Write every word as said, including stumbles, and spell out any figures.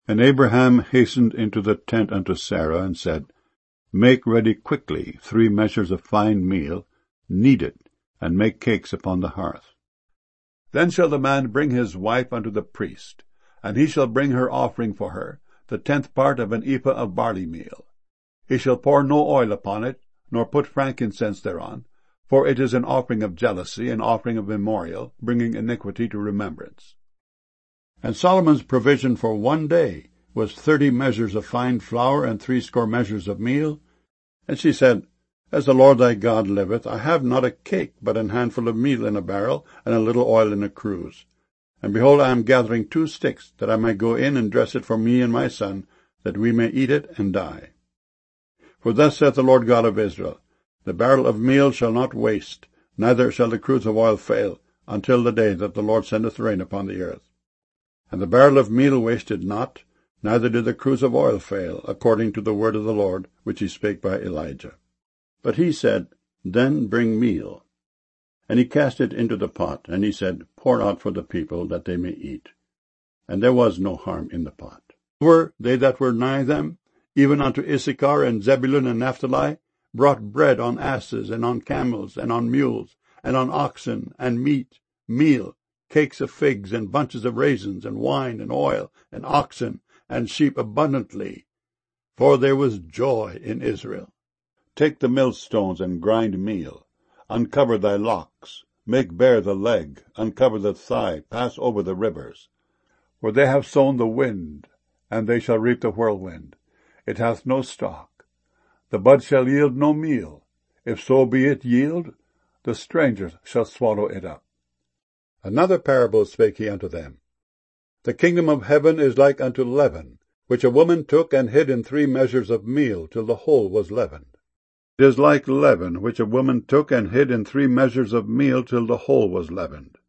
And Abraham hastened into the tent unto Sarah, and said, Make ready quickly three measures of fine meal, knead it, and make cakes upon the hearth. Then shall the man bring his wife unto the priest, and he shall bring her offering for her, the tenth part of an ephah of barley meal. He shall pour no oil upon it, nor put frankincense thereon, for it is an offering of jealousy, an offering of memorial, bringing iniquity to remembrance. And Solomon's provision for one day was thirty measures of fine flour and threescore measures of meal. And she said, As the Lord thy God liveth, I have not a cake, but an handful of meal in a barrel, and a little oil in a cruse. And behold, I am gathering two sticks, that I may go in and dress it for me and my son, that we may eat it and die. For thus saith the Lord God of Israel, The barrel of meal shall not waste, neither shall the cruse of oil fail, until the day that the Lord sendeth rain upon the earth. And the barrel of meal wasted not, neither did the cruse of oil fail, according to the word of the Lord, which he spake by Elijah. But he said, Then bring meal. And he cast it into the pot, and he said, Pour out for the people, that they may eat. And there was no harm in the pot. Were they that were nigh them, even unto Issachar and Zebulun and Naphtali, brought bread on asses, and on camels, and on mules, and on oxen, and meat, meal, cakes of figs, and bunches of raisins, and wine, and oil, and oxen, and sheep abundantly. For there was joy in Israel. Take the millstones, and grind meal. Uncover thy locks, make bare the leg, uncover the thigh, pass over the rivers. For they have sown the wind, and they shall reap the whirlwind. It hath no stalk. The bud shall yield no meal. If so be it yield, the strangers shall swallow it up. Another parable spake he unto them. The kingdom of heaven is like unto leaven, which a woman took and hid in three measures of meal, till the whole was leavened. It is like leaven, which a woman took and hid in three measures of meal, till the whole was leavened.